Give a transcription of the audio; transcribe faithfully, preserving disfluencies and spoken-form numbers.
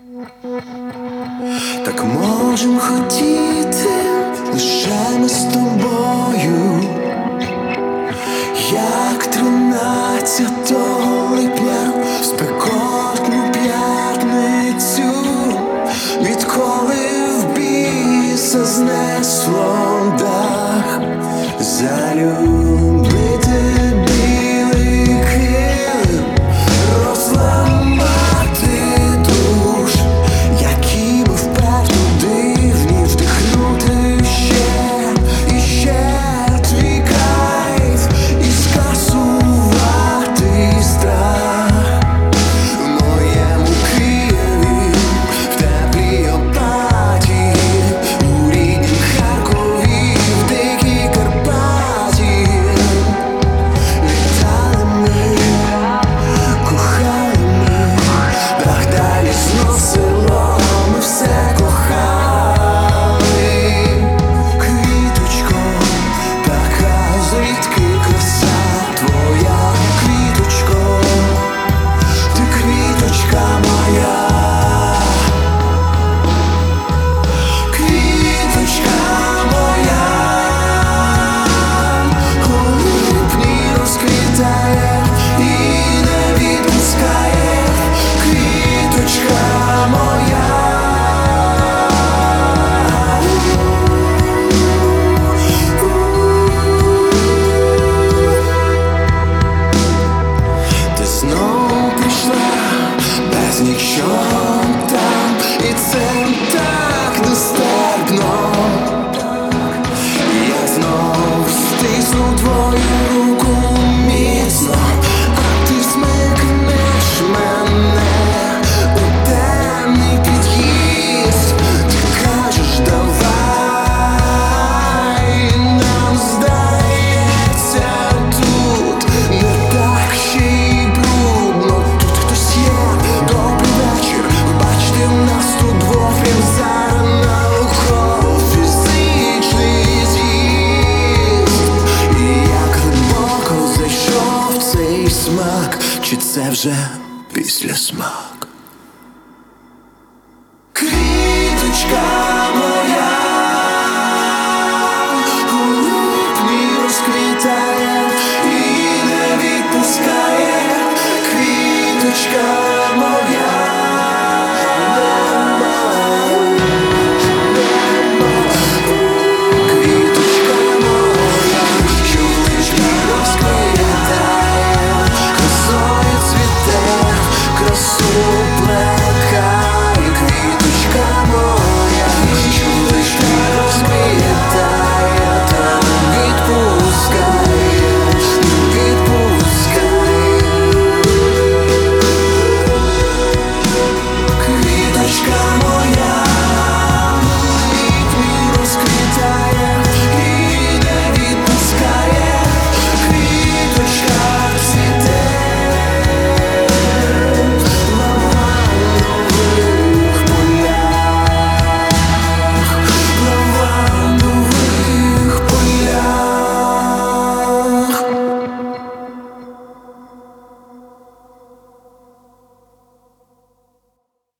Так можем хотіти лише ми з тобою, як тринадцятого липня в спекотну п'ятницю, відколи в біса знесло дах, залюбити білий килим, розламати душ, які би вперто дивні, вдихнути ще і ще твій кайф і скасувати страх. В моєму Києві, в теплій Опаті, у ріднім Харкові, в дикій Карпаті. Літали ми, кохали ми, дах далі зносило, ми все кохали. Квіточко, така звідки краса твоя, квіточко, ти квіточка моя. Квіточка моя, у липні розквітає і не відпускає. Квіточка моя. Ти знов прийшла без нічого там, і це так нестерпно. Я знов стисну твою руку міцно, а ти смикнеш мене у темний під'їзд. Ти кажеш, давай, нам здається, тут не так ще й брудно. Тут хтось є, добрий вечір, бачите, в нас тут двох прям зараз науково-фізичний з'їзд. І як глибоко зайшов цей смак, чи це вже післясмак? Квіточка моя.